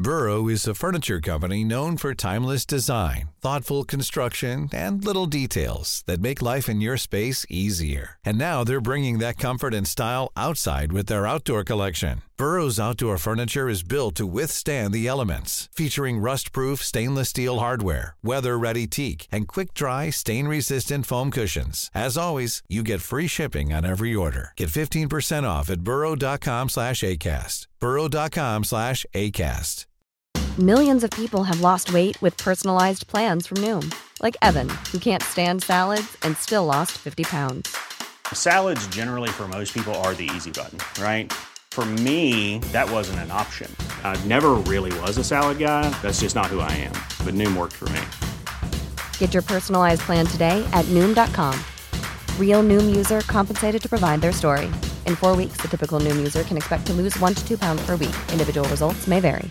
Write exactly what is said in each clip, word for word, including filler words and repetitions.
Burrow is a furniture company known for timeless design, thoughtful construction, and little details that make life in your space easier. And now they're bringing that comfort and style outside with their outdoor collection. Burrow's outdoor furniture is built to withstand the elements, featuring rust-proof stainless steel hardware, weather-ready teak, and quick-dry, stain-resistant foam cushions. As always, you get free shipping on every order. Get fifteen percent off at burrow.com slash ACAST. burrow.com slash ACAST. Millions of people have lost weight with personalized plans from Noom. Like Evan, who can't stand salads and still lost fifty pounds. Salads generally for most people are the easy button, right? For me, that wasn't an option. I never really was a salad guy. That's just not who I am. But Noom worked for me. Get your personalized plan today at Noom dot com. Real Noom user compensated to provide their story. In four weeks, the typical Noom user can expect to lose one to two pounds per week. Individual results may vary.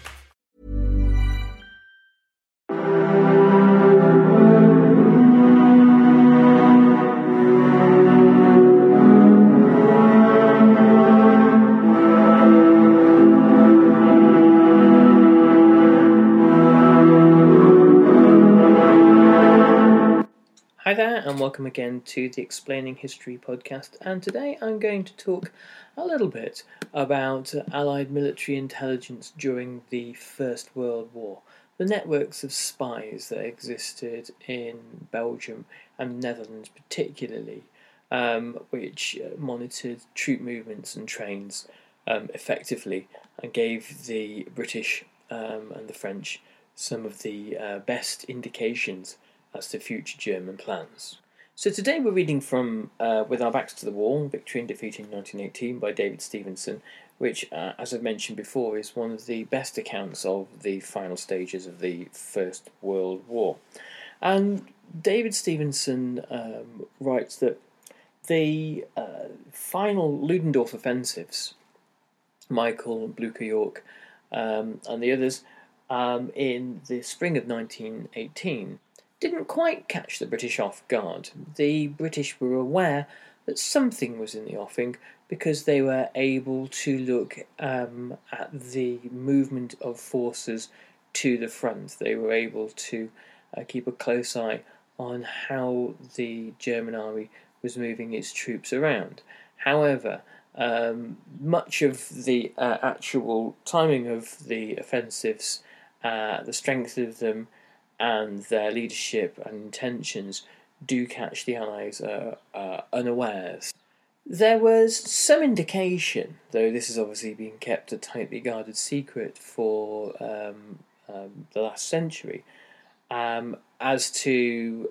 Hi there, and welcome again to the Explaining History podcast, and today I'm going to talk a little bit about Allied military intelligence during the First World War, the networks of spies that existed in Belgium and Netherlands particularly, um, which monitored troop movements and trains um, effectively and gave the British um, and the French some of the uh, best indications as to future German plans. So today we're reading from uh, With Our Backs to the Wall, Victory and Defeat in nineteen eighteen by David Stevenson, which, uh, as I've mentioned before, is one of the best accounts of the final stages of the First World War. And David Stevenson um, writes that the uh, final Ludendorff offensives, Michael, Blucher, York, um, and the others, um, in the spring of nineteen eighteen, didn't quite catch the British off guard. The British were aware that something was in the offing because they were able to look um, at the movement of forces to the front. They were able to uh, keep a close eye on how the German army was moving its troops around. However, um, much of the uh, actual timing of the offensives, uh, the strength of them, and their leadership and intentions do catch the Allies uh, uh, unawares. There was some indication, though this has obviously been kept a tightly guarded secret for um, um, the last century, um, as to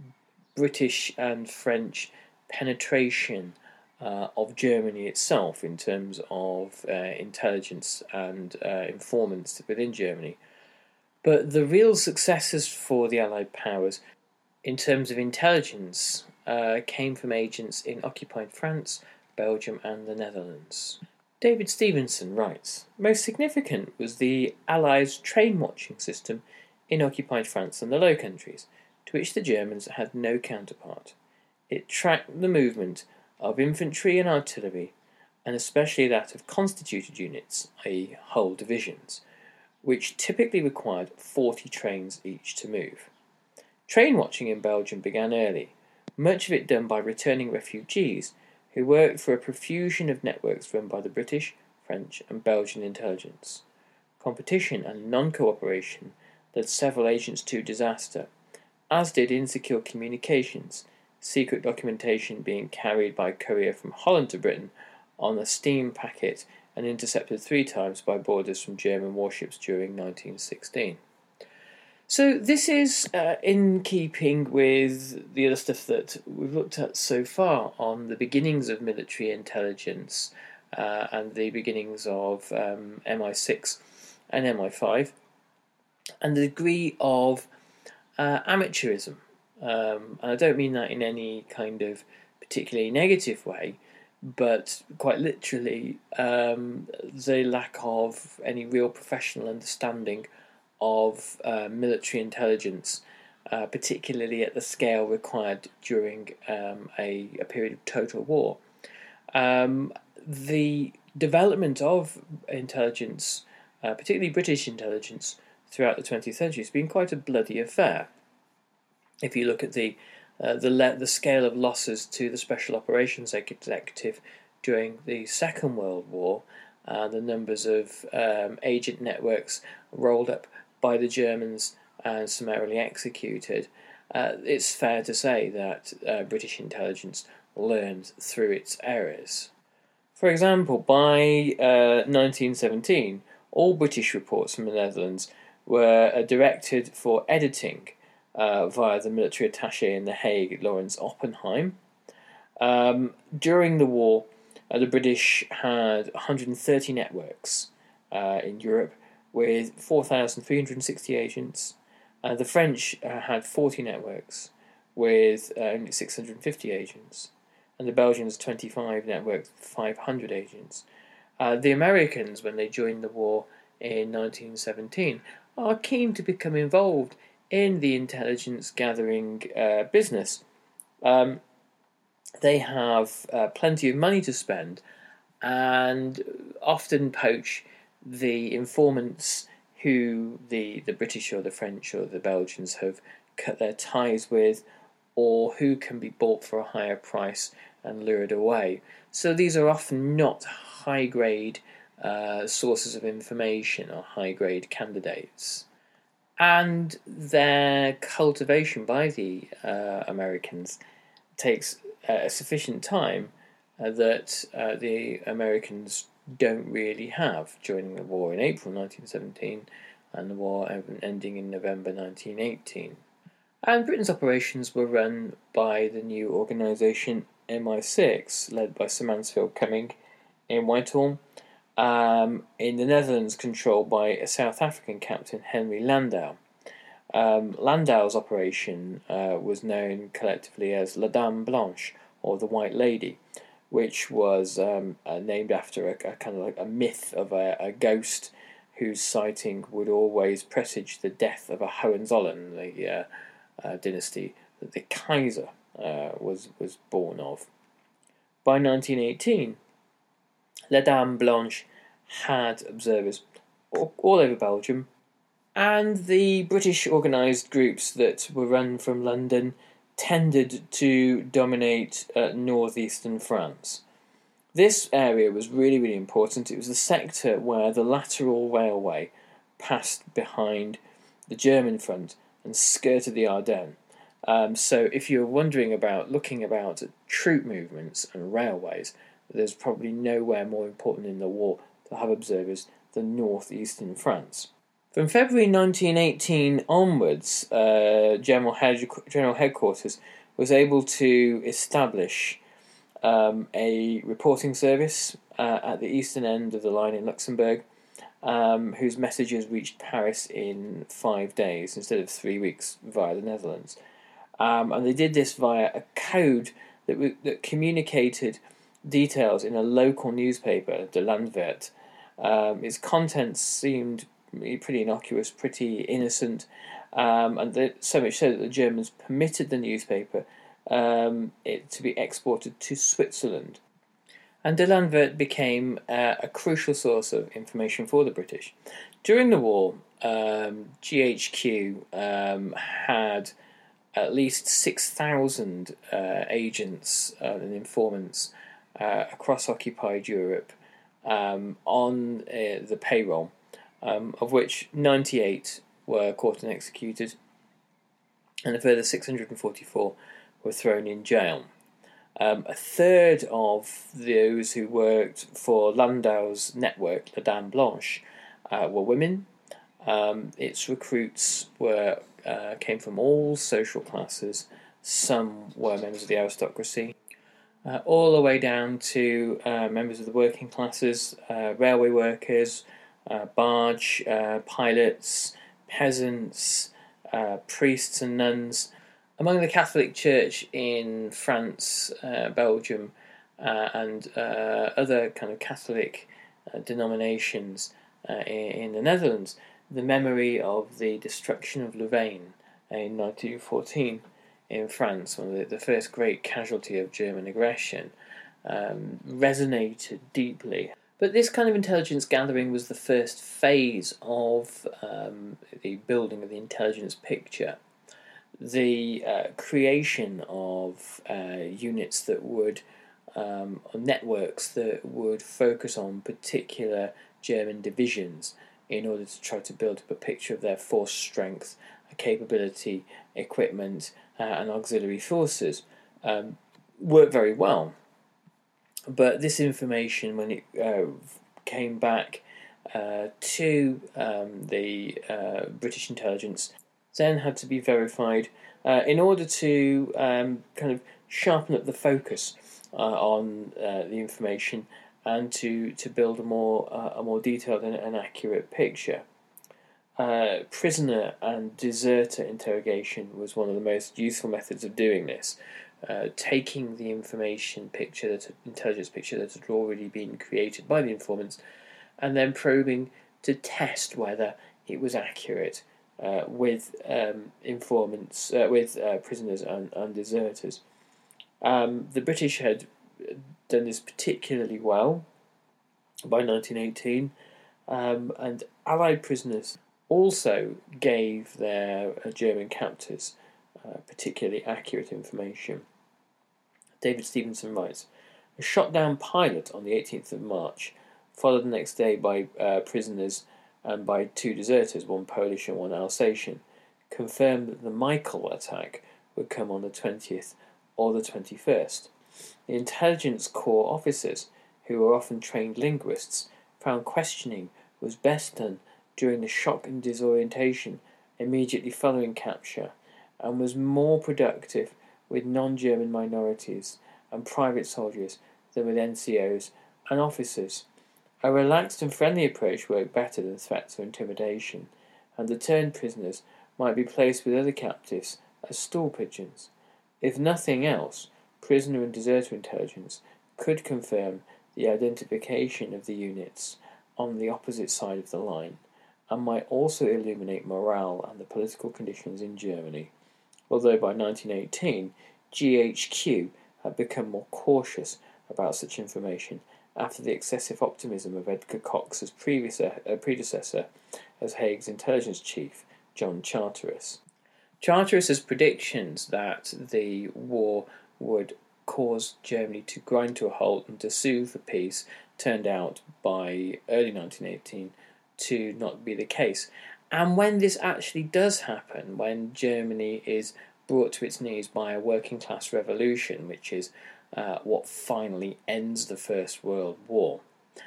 British and French penetration uh, of Germany itself in terms of uh, intelligence and uh, informants within Germany. But the real successes for the Allied powers in terms of intelligence uh, came from agents in occupied France, Belgium and the Netherlands. David Stevenson writes, most significant was the Allies' train watching system in occupied France and the Low Countries, to which the Germans had no counterpart. It tracked the movement of infantry and artillery, and especially that of constituted units, that is whole divisions, which typically required forty trains each to move. Train watching in Belgium began early, much of it done by returning refugees who worked for a profusion of networks run by the British, French and Belgian intelligence. Competition and non-cooperation led several agents to disaster, as did insecure communications, secret documentation being carried by courier from Holland to Britain on a steam packet and intercepted three times by boarders from German warships during nineteen sixteen. So this is uh, in keeping with the other stuff that we've looked at so far on the beginnings of military intelligence uh, and the beginnings of um, M I six and M I five, and the degree of uh, amateurism. Um, and I don't mean that in any kind of particularly negative way, but quite literally um, the lack of any real professional understanding of uh, military intelligence, uh, particularly at the scale required during um, a, a period of total war. Um, the development of intelligence uh, particularly British intelligence, throughout the twentieth century has been quite a bloody affair. If you look at the uh, the le- the scale of losses to the Special Operations Executive during the Second World War, and the numbers of um, agent networks rolled up by the Germans and summarily executed, uh, it's fair to say that uh, British intelligence learned through its errors. For example, by uh, nineteen seventeen, all British reports from the Netherlands were uh, directed for editing uh, via the military attaché in The Hague, Lawrence Oppenheim. Um, during the war, uh, the British had one hundred thirty networks uh, in Europe with four thousand three hundred sixty agents. Uh, the French uh, had forty networks with uh, only six hundred fifty agents. And the Belgians twenty-five networks with five hundred agents. Uh, the Americans, when they joined the war in nineteen seventeen, are keen to become involved in the intelligence gathering uh, business. Um, they have uh, plenty of money to spend and often poach the informants who the, the British or the French or the Belgians have cut their ties with, or who can be bought for a higher price and lured away. So these are often not high-grade uh, sources of information or high-grade candidates. And their cultivation by the uh, Americans takes uh, a sufficient time uh, that uh, the Americans don't really have, joining the war in April nineteen seventeen and the war ending in November nineteen eighteen. And Britain's operations were run by the new organisation M I six, led by Sir Mansfield Cumming in Whitehall, um, in the Netherlands controlled by a South African captain, Henry Landau. Um, Landau's operation uh, was known collectively as La Dame Blanche, or the White Lady, which was um, uh, named after a, a kind of like a myth of a, a ghost whose sighting would always presage the death of a Hohenzollern, the uh, uh, dynasty that the Kaiser uh, was was born of. By nineteen eighteen, La Dame Blanche had observers all, all over Belgium, and the British organised groups that were run from London tended to dominate uh, northeastern France. This area was really, really important. It was the sector where the lateral railway passed behind the German front and skirted the Ardennes. Um, so if you're wondering about, looking about at troop movements and railways, there's probably nowhere more important in the war to have observers than northeastern France. From February nineteen eighteen onwards, uh, General, Head- General Headquarters was able to establish um, a reporting service uh, at the eastern end of the line in Luxembourg, um, whose messages reached Paris in five days instead of three weeks via the Netherlands. Um, and they did this via a code that, w- that communicated details in a local newspaper, De Landweert. Um, its contents seemed pretty innocuous, pretty innocent, um, and the, so much so that the Germans permitted the newspaper um, it to be exported to Switzerland. And De Landweert became uh, a crucial source of information for the British. During the war, um, G H Q um, had at least six thousand uh, agents uh, and informants uh, across occupied Europe um, on uh, the payroll, um, of which ninety-eight were caught and executed, and a further six hundred forty-four were thrown in jail. Um, a third of those who worked for Landau's network, La Dame Blanche, uh, were women. Um, its recruits were uh, came from all social classes. Some were members of the aristocracy, uh, all the way down to uh, members of the working classes, uh, railway workers, uh, barge uh, pilots, peasants, uh, priests and nuns. Among the Catholic Church in France, uh, Belgium, uh, and uh, other kind of Catholic uh, denominations uh, in, in the Netherlands, the memory of the destruction of Louvain in nineteen fourteen in France, one of the, the first great casualty of German aggression, um, resonated deeply. But this kind of intelligence gathering was the first phase of um, the building of the intelligence picture. The uh, creation of uh, units that would, um, or networks that would focus on particular German divisions in order to try to build up a picture of their force strength, capability, equipment, uh, and auxiliary forces, um, worked very well. But this information, when it uh, came back uh, to um, the uh, British intelligence, then had to be verified uh, in order to um, kind of sharpen up the focus uh, on uh, the information and to, to build a more uh, a more detailed and, and accurate picture. Uh, prisoner and deserter interrogation was one of the most useful methods of doing this. Uh, taking the information picture, that intelligence picture that had already been created by the informants, and then probing to test whether it was accurate uh, with um, informants, uh, with uh, prisoners and, and deserters. Um, the British had done this particularly well by nineteen eighteen, um, and Allied prisoners also gave their uh, German captors Uh, particularly accurate information. David Stevenson writes, a shot down pilot on the eighteenth of March, followed the next day by uh, prisoners and by two deserters, one Polish and one Alsatian, confirmed that the Michael attack would come on the twentieth or the twenty-first. The intelligence corps officers, who were often trained linguists, found questioning was best done during the shock and disorientation immediately following capture, and was more productive with non-German minorities and private soldiers than with N C Os and officers. A relaxed and friendly approach worked better than threats or intimidation, and the turned prisoners might be placed with other captives as stool pigeons. If nothing else, prisoner and deserter intelligence could confirm the identification of the units on the opposite side of the line, and might also illuminate morale and the political conditions in Germany. Although by nineteen eighteen, G H Q had become more cautious about such information after the excessive optimism of Edgar Cox's previous, uh, predecessor as Haig's intelligence chief, John Charteris. Charteris's predictions that the war would cause Germany to grind to a halt and to sue for peace turned out by early nineteen eighteen to not be the case. And when this actually does happen, when Germany is brought to its knees by a working class revolution, which is uh, what finally ends the First World War,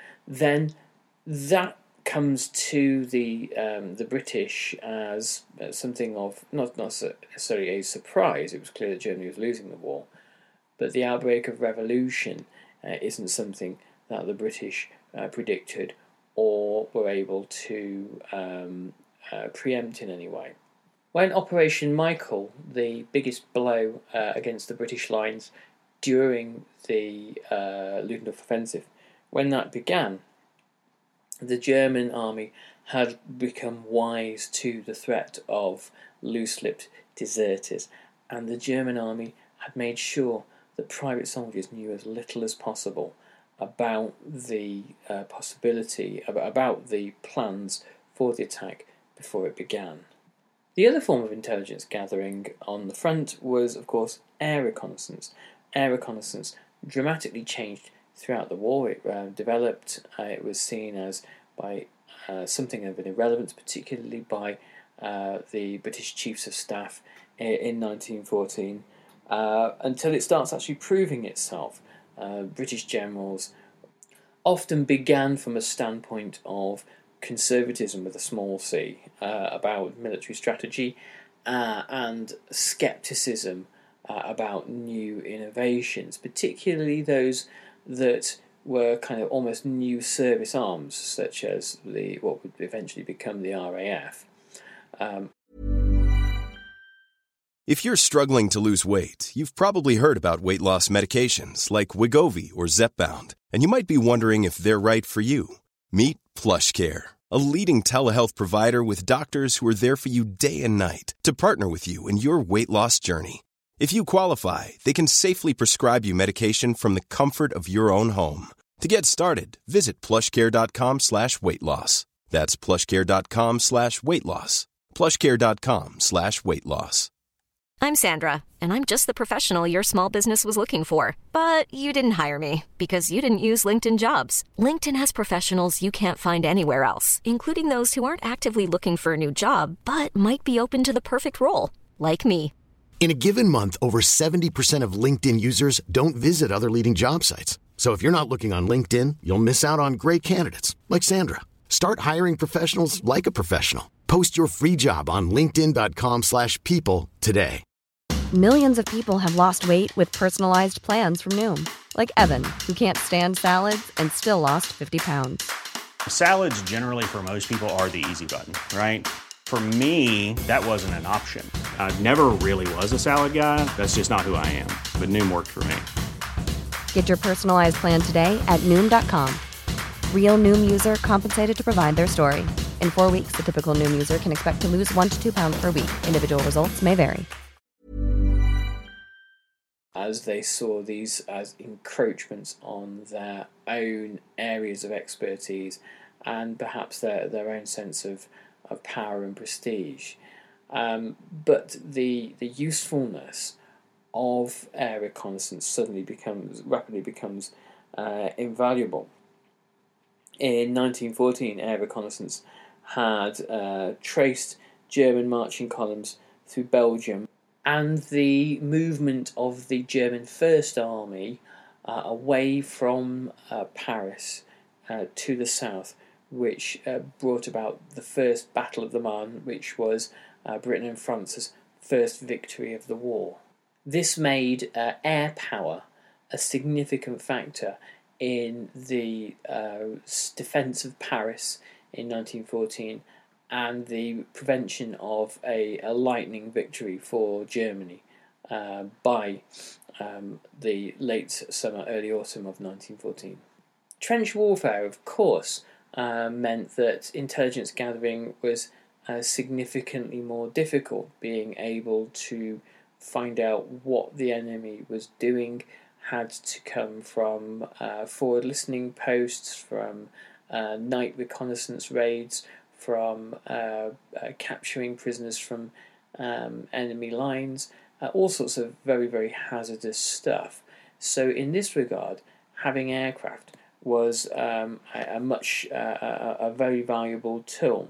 then that comes to the um, the British as uh, something of not, not necessarily a surprise. It was clear that Germany was losing the war, but the outbreak of revolution uh, isn't something that the British uh, predicted or were able to um, uh, preempt in any way. When Operation Michael, the biggest blow uh, against the British lines during the uh, Ludendorff offensive, when that began, the German army had become wise to the threat of loose-lipped deserters, and the German army had made sure that private soldiers knew as little as possible about the uh, possibility, about, about the plans for the attack before it began. The other form of intelligence gathering on the front was, of course, air reconnaissance. Air reconnaissance dramatically changed throughout the war. It uh, developed, uh, it was seen as by uh, something of an irrelevance, particularly by uh, the British Chiefs of Staff in, in nineteen fourteen, uh, until it starts actually proving itself. Uh, British generals often began from a standpoint of conservatism with a small c uh, about military strategy uh, and scepticism uh, about new innovations, particularly those that were kind of almost new service arms, such as the what would eventually become the R A F. Um, If you're struggling to lose weight, you've probably heard about weight loss medications like Wegovy or Zepbound, and you might be wondering if they're right for you. Meet PlushCare, a leading telehealth provider with doctors who are there for you day and night to partner with you in your weight loss journey. If you qualify, they can safely prescribe you medication from the comfort of your own home. To get started, visit plushcare.com slash weight loss. That's plushcare.com slash weight loss. plushcare.com slash weight loss. I'm Sandra, and I'm just the professional your small business was looking for. But you didn't hire me because you didn't use LinkedIn Jobs. LinkedIn has professionals you can't find anywhere else, including those who aren't actively looking for a new job, but might be open to the perfect role, like me. In a given month, over seventy percent of LinkedIn users don't visit other leading job sites. So if you're not looking on LinkedIn, you'll miss out on great candidates like Sandra. Start hiring professionals like a professional. Post your free job on linkedin.com slash people today. Millions of people have lost weight with personalized plans from Noom. Like Evan, who can't stand salads and still lost fifty pounds. Salads generally for most people are the easy button, right? For me, that wasn't an option. I never really was a salad guy. That's just not who I am. But Noom worked for me. Get your personalized plan today at Noom dot com. Real Noom user compensated to provide their story. In four weeks, the typical Noom user can expect to lose one to two pounds per week. Individual results may vary. As they saw these as encroachments on their own areas of expertise and perhaps their, their own sense of, of power and prestige. Um, but the the usefulness of air reconnaissance suddenly becomes rapidly becomes uh, invaluable. In nineteen fourteen, air reconnaissance had uh, traced German marching columns through Belgium, and the movement of the German First Army uh, away from uh, Paris uh, to the south, which uh, brought about the first Battle of the Marne, which was uh, Britain and France's first victory of the war. This made uh, air power a significant factor in the uh, defence of Paris in nineteen fourteen and the prevention of a, a lightning victory for Germany uh, by um, the late summer, early autumn of nineteen fourteen. Trench warfare, of course, uh, meant that intelligence gathering was uh, significantly more difficult, being able to find out what the enemy was doing had to come from uh, forward listening posts, from uh, night reconnaissance raids, from uh, uh, capturing prisoners from um, enemy lines, uh, all sorts of very, very hazardous stuff. So in this regard, having aircraft was um, a, a much, uh, a, a very valuable tool.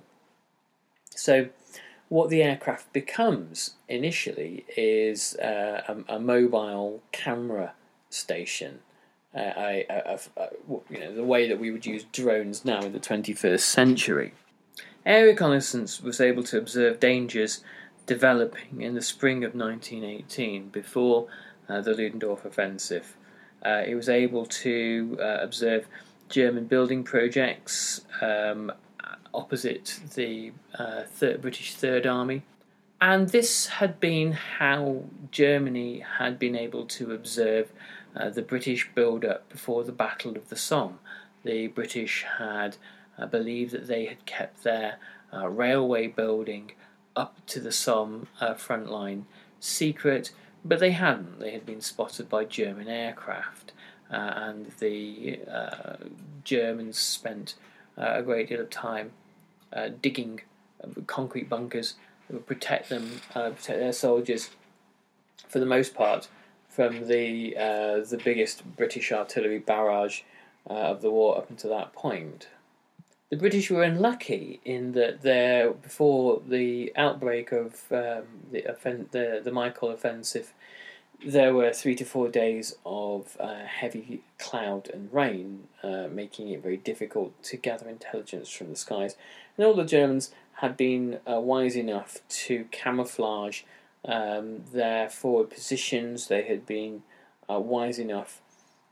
So what the aircraft becomes initially is uh, a, a mobile camera station, uh, a, a, a, you know, the way that we would use drones now in the twenty-first century. Air reconnaissance was able to observe dangers developing in the spring of nineteen eighteen, before uh, the Ludendorff offensive. Uh, it was able to uh, observe German building projects um, opposite the uh, third, British Third Army. And this had been how Germany had been able to observe uh, the British build-up before the Battle of the Somme. The British had uh, believed that they had kept their uh, railway building up to the Somme uh, front line secret, but they hadn't. They had been spotted by German aircraft, uh, and the uh, Germans spent uh, a great deal of time uh, digging uh, concrete bunkers that would protect them, uh, protect their soldiers, for the most part, from the uh, the biggest British artillery barrage uh, of the war up until that point. The British were unlucky in that there, before the outbreak of um, the, offen- the the Michael offensive, there were three to four days of uh, heavy cloud and rain, uh, making it very difficult to gather intelligence from the skies. And all the Germans had been uh, wise enough to camouflage um, their forward positions. They had been uh, wise enough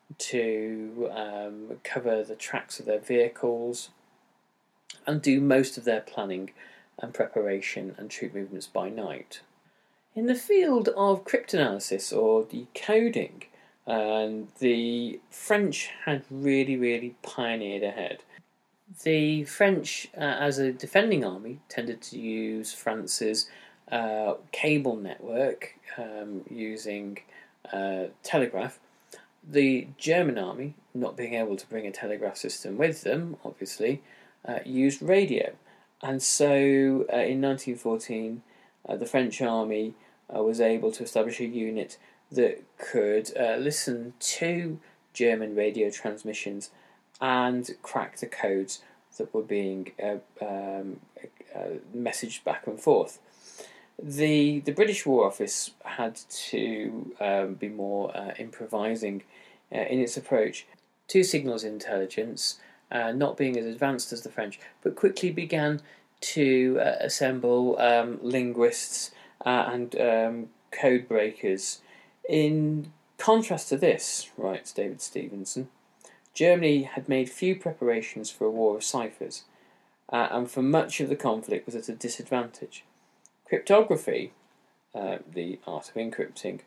to um, cover the tracks of their vehicles and do most of their planning and preparation and troop movements by night. In the field of cryptanalysis or decoding, um, the French had really, really pioneered ahead. The French, uh, as a defending army, tended to use France's uh, cable network um, using uh, telegraph, The German army, not being able to bring a telegraph system with them, obviously, uh, used radio. And so uh, in nineteen fourteen, uh, the French army uh, was able to establish a unit that could uh, listen to German radio transmissions and crack the codes that were being uh, um, uh, messaged back and forth. The the British War Office had to um, be more uh, improvising uh, in its approach to signals intelligence, uh, not being as advanced as the French, but quickly began to uh, assemble um, linguists uh, and um, code breakers. In contrast to this, writes David Stevenson, Germany had made few preparations for a war of ciphers, uh, and for much of the conflict was at a disadvantage. Cryptography, uh, the art of encrypting,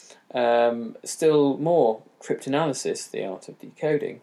um, still more cryptanalysis, the art of decoding,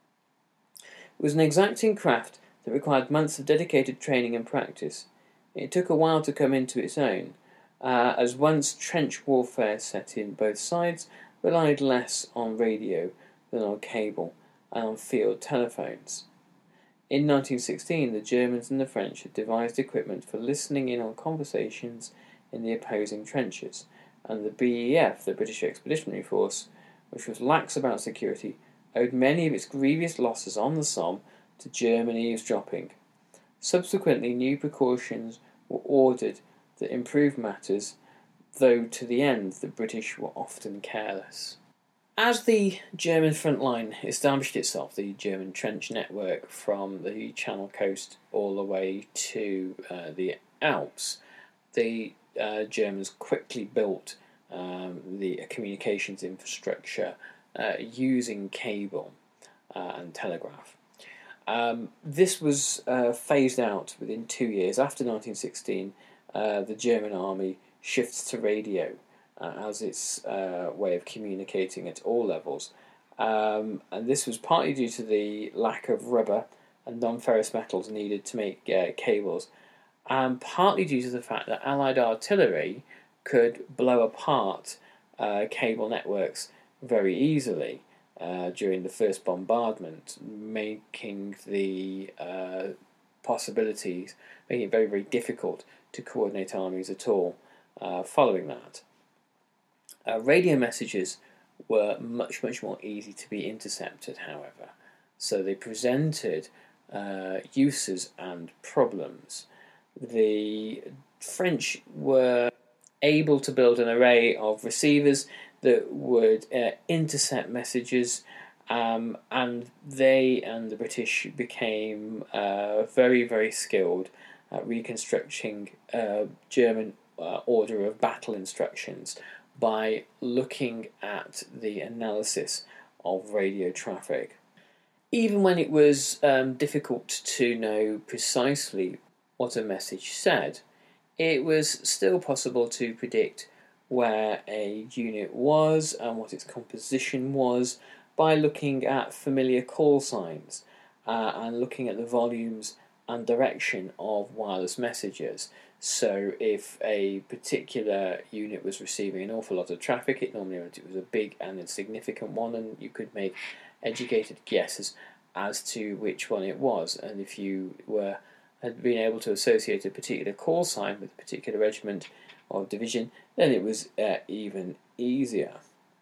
was an exacting craft that required months of dedicated training and practice. It took a while to come into its own, uh, as once trench warfare set in, both sides relied less on radio than on cable and on field telephones. In nineteen sixteen, the Germans and the French had devised equipment for listening in on conversations in the opposing trenches, and the B E F, the British Expeditionary Force, which was lax about security, owed many of its grievous losses on the Somme to German eavesdropping. Subsequently, new precautions were ordered that improved matters, though to the end the British were often careless. As the German front line established itself, the German trench network from the Channel coast all the way to uh, the Alps, the uh, Germans quickly built um, the communications infrastructure uh, using cable uh, and telegraph. Um, this was uh, phased out within two years. After nineteen sixteen, uh, the German army shifts to radio Uh, as its uh, way of communicating at all levels. Um, and this was partly due to the lack of rubber and non-ferrous metals needed to make uh, cables, and partly due to the fact that Allied artillery could blow apart uh, cable networks very easily uh, during the first bombardment, making the uh, possibilities, making it very, very difficult to coordinate armies at all uh, following that. Uh, radio messages were much, much more easy to be intercepted, however, so they presented uh, uses and problems. The French were able to build an array of receivers that would uh, intercept messages, um, and they and the British became uh, very, very skilled at reconstructing uh, German uh, order of battle instructions by looking at the analysis of radio traffic. Even when it was um, difficult to know precisely what a message said, it was still possible to predict where a unit was and what its composition was by looking at familiar call signs uh, and looking at the volumes and direction of wireless messages. So if a particular unit was receiving an awful lot of traffic, it normally meant it was a big and a significant one, and you could make educated guesses as to which one it was. And if you were had been able to associate a particular call sign with a particular regiment or division, then it was uh, even easier.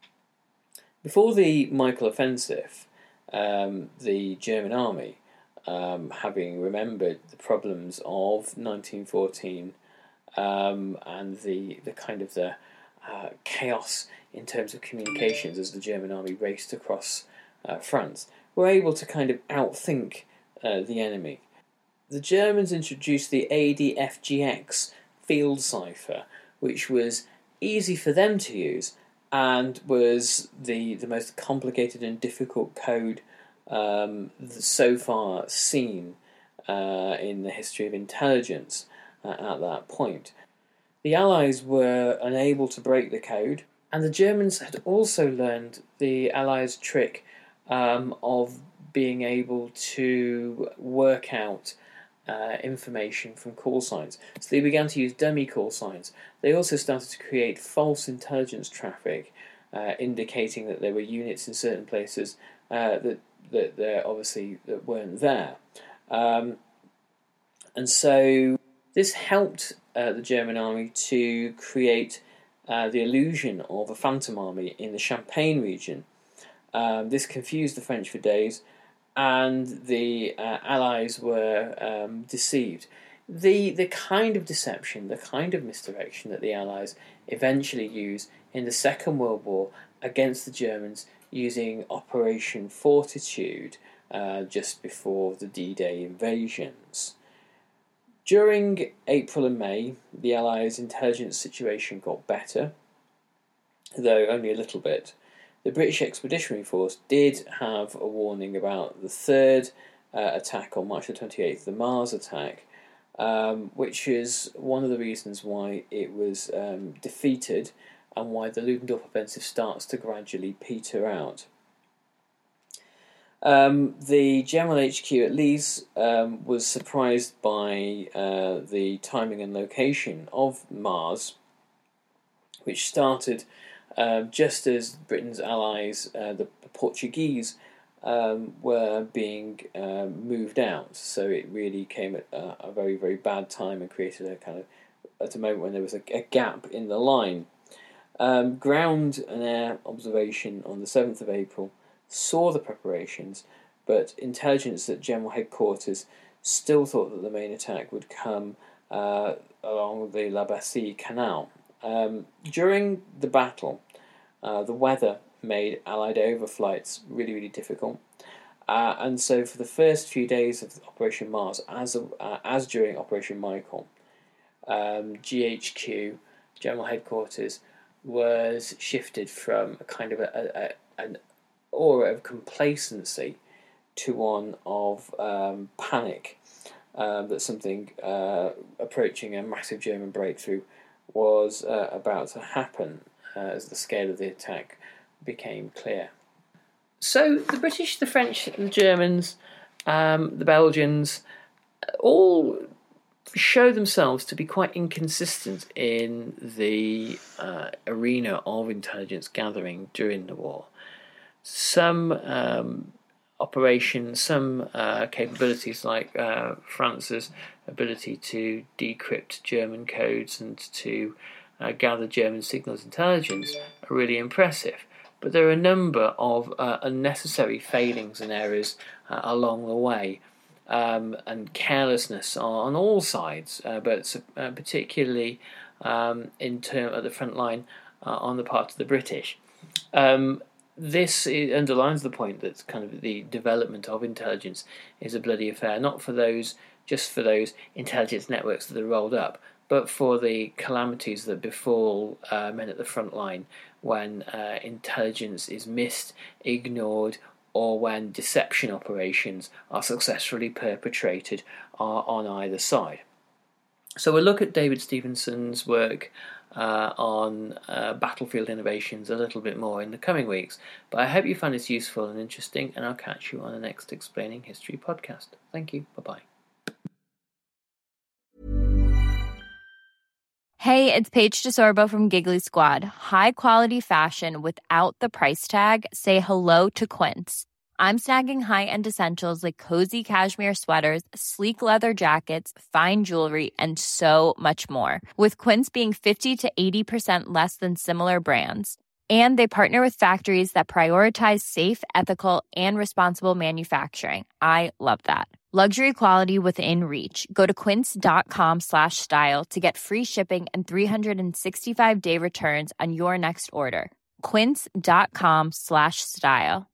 Before the Michael Offensive, um, the German army, Um, having remembered the problems of nineteen fourteen um, and the the kind of the uh, chaos in terms of communications as the German army raced across uh, France, were able to kind of outthink uh, the enemy. The Germans introduced the A D F G X field cipher, which was easy for them to use and was the, the most complicated and difficult code Um, so far seen uh, in the history of intelligence uh, at that point. The Allies were unable to break the code, and the Germans had also learned the Allies' trick um, of being able to work out uh, information from call signs. So they began to use dummy call signs. They also started to create false intelligence traffic uh, indicating that there were units in certain places uh, that that there obviously that weren't there, um, and so this helped uh, the German army to create uh, the illusion of a phantom army in the Champagne region. Um, this confused the French for days, and the uh, Allies were um, deceived. The the kind of deception, the kind of misdirection that the Allies eventually use in the Second World War against the Germans using Operation Fortitude uh, just before the D-Day invasions. During April and May, the Allies' intelligence situation got better, though only a little bit. The British Expeditionary Force did have a warning about the third uh, attack on March the twenty-eighth, the Mars attack, um, which is one of the reasons why it was um, defeated and why the Ludendorff offensive starts to gradually peter out. Um, the General H Q at Lees um, was surprised by uh, the timing and location of Mars, which started uh, just as Britain's allies, uh, the Portuguese, um, were being uh, moved out. So it really came at a, a very, very bad time and created a kind of, at a moment when there was a, a gap in the line. Um, ground and air observation on the seventh of April saw the preparations, but intelligence at General Headquarters still thought that the main attack would come uh, along the La Bassée Canal. Um, during the battle, uh, the weather made Allied overflights really, really difficult, uh, and so for the first few days of Operation Mars, as uh, as during Operation Michael, um, G H Q, General Headquarters, was shifted from a kind of a, a, a, an aura of complacency to one of um, panic, uh, that something uh, approaching a massive German breakthrough was uh, about to happen uh, as the scale of the attack became clear. So the British, the French, the Germans, um, the Belgians, all show themselves to be quite inconsistent in the uh, arena of intelligence gathering during the war. Some um, operations, some uh, capabilities like uh, France's ability to decrypt German codes and to uh, gather German signals intelligence are really impressive. But there are a number of uh, unnecessary failings and errors uh, along the way. Um, and carelessness on all sides, uh, but uh, particularly um, in term at the front line uh, on the part of the British. Um, this is, underlines the point that kind of the development of intelligence is a bloody affair, not for those just for those intelligence networks that are rolled up, but for the calamities that befall uh, men at the front line when uh, intelligence is missed, ignored, or when deception operations are successfully perpetrated uh, on either side. So we'll look at David Stevenson's work uh, on uh, battlefield innovations a little bit more in the coming weeks, but I hope you find this useful and interesting, and I'll catch you on the next Explaining History podcast. Thank you. Bye-bye. Hey, it's Paige DeSorbo from Giggly Squad. High quality fashion without the price tag. Say hello to Quince. I'm snagging high-end essentials like cozy cashmere sweaters, sleek leather jackets, fine jewelry, and so much more. With Quince being fifty to eighty percent less than similar brands. And they partner with factories that prioritize safe, ethical, and responsible manufacturing. I love that. Luxury quality within reach. Go to quince.com slash style to get free shipping and three sixty-five day returns on your next order. Quince.com slash style.